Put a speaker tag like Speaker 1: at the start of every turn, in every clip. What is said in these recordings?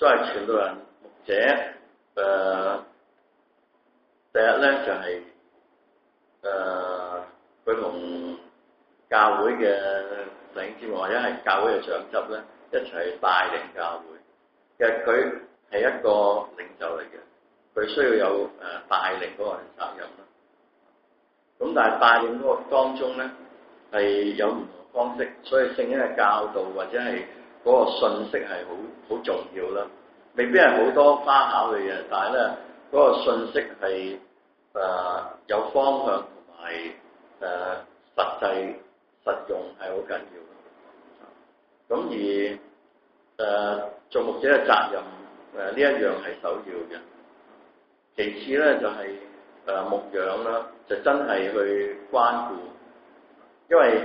Speaker 1: 作為傳道人牧者，第一咧就係佢同教會嘅弟兄姊妹或者係教會嘅長執咧一齊帶領教會。其實佢係一個領袖嚟嘅，佢需要有帶領嗰個責任啦。咁但係帶領嗰個當中咧係有唔同方式，所以聖經嘅教導或者係嗰個信息係好重要啦。未必係好多花巧嘅嘢，但係咧嗰個信息係有方向同埋實際實用係好緊要。咁而做牧者嘅責任呢一樣係首要嘅。其次咧就係牧養啦，就真係去關顧，因為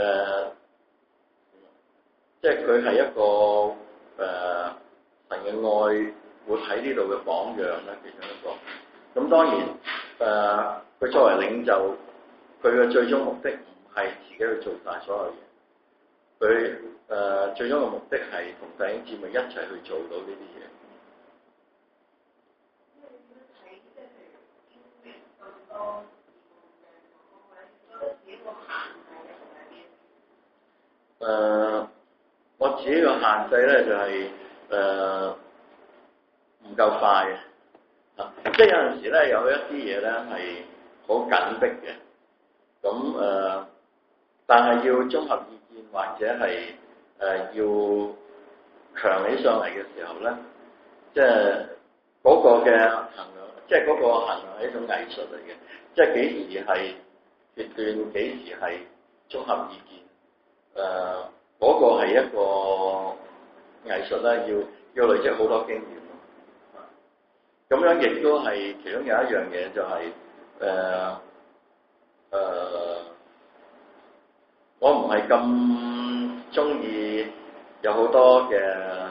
Speaker 1: 即係佢係一個神嘅愛活喺呢度嘅榜樣啦，其中一個。咁當然佢作為領袖，佢嘅最終目的唔係自己去做晒所有嘢，佢最終嘅目的係同弟兄姊妹一齊去做到呢啲嘢。我自己個限制咧就係唔夠快嘅，即係有陣時咧有一啲嘢咧係好緊迫嘅，咁但係要綜合意見或者係要強起上嚟嘅時候咧，即係嗰個嘅衡量，即係嗰個衡量係一種藝術嚟嘅，即係幾時係決斷，幾時係綜合意見，嗰個係一個藝術啦，要累積好多經驗咯。咁樣亦都係其中有一樣嘢就係我唔係咁中意有好多嘅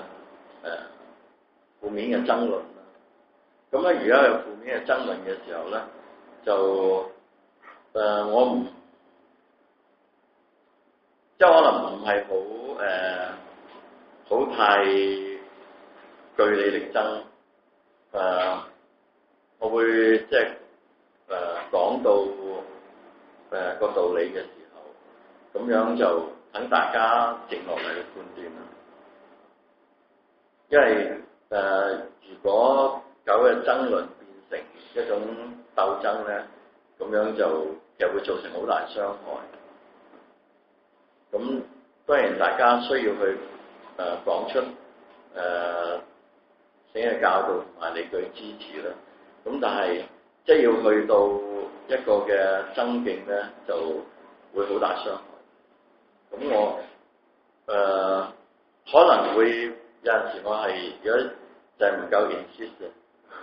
Speaker 1: 負面嘅爭論啦。咁咧，如果有負面嘅爭論嘅時候咧，就我唔即係可能唔係好太據理力爭。我會即係講到個道理嘅時候，咁樣就等大家靜落嚟去判斷啦。因為如果搞嘅爭論變成一種鬥爭咧，咁樣就其實會造成好大傷害。咁當然大家需要去講出聖經嘅教導同埋理據支持啦。咁但係即係要去到一個嘅爭競咧，就會好大傷害。咁我可能會有陣時我係如果就係唔夠 insist。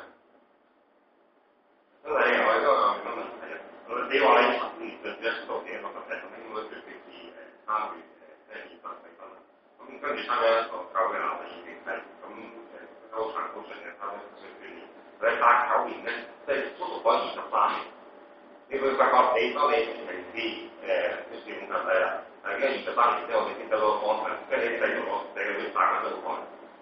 Speaker 2: 咁你有一個咁嘅問題啊？你話你參與嘅一個嘅活動咧，咁應該最直接參與即係義務培訓啦。咁跟住參加一個9嘅男嘅已經係咁好長好長嘅參加訓練。你8、9年咧，即係足足講23年。你會發覺你當你明知啲事咁實際啦，係跟住23年之後，你先得到個方向，跟住你繼續攞你去大家都好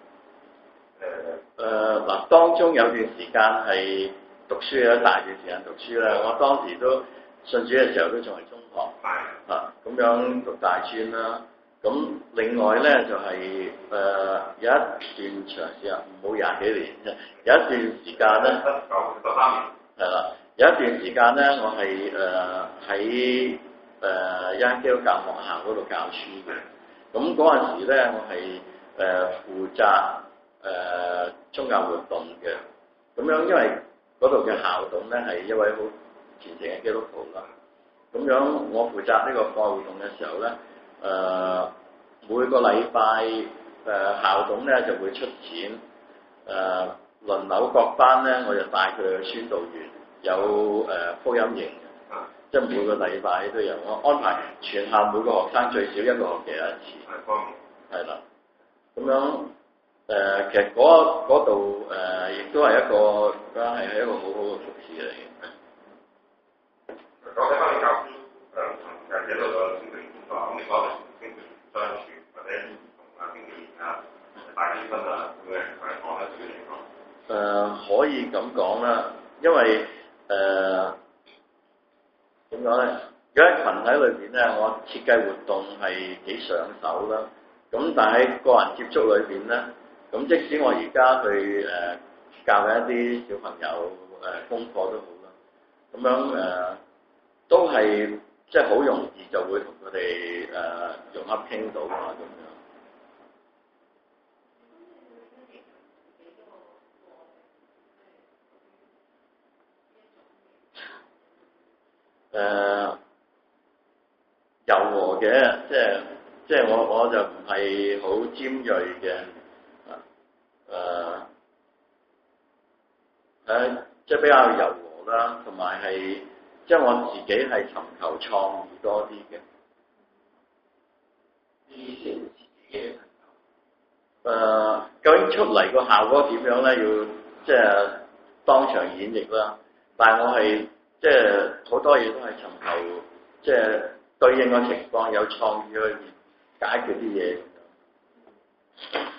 Speaker 2: 開。
Speaker 1: 嗱，當中有段時間係讀書有一大段時間讀書啦。我當時都信主嘅時候都仲係中學，咁樣讀大專啦。咁另外咧就係有一段長時間，唔好20幾年啫。有一段時間咧
Speaker 2: 13年，
Speaker 1: 係啦。有一段時間咧，我係喺一間基督教學校嗰度教書嘅。咁嗰陣時咧，我係負責宗教活動嘅。咁樣因為嗰度嘅校董咧係一位好虔誠嘅基督徒啦。咁樣我負責呢個課外活動嘅時候咧，每個禮拜校董咧就會出錢，輪流各班咧我就帶佢哋去宣導員。有福音營嘅，即係每個禮拜都有。我安排全校每個學生最少一個學期有一次，係啦。咁樣其實嗰度亦都係一個係一個好好嘅服侍嚟嘅。
Speaker 2: 講起翻你教書從一路個經歷工作，咁你講嘅經歷相處或者同經歷大專生啊咁嘅情況
Speaker 1: 可以咁講啦，因為點講咧？如果喺群體裏邊咧，我設計活動係幾上手啦。咁但係喺個人接觸裏邊咧，咁即使我而家去教緊一啲小朋友功課都好啦，咁樣都係即係好容易就會同佢哋融洽傾到啊咁樣。柔和嘅，即係我就唔係好尖鋭嘅，即係比較柔和啦，同埋係即係我自己係尋求創意多啲嘅。以前自己究竟出嚟個效果點樣咧？要即係當場演繹啦。但係我係即係好多嘢都係尋求即係對應個情況有創意去解決啲嘢。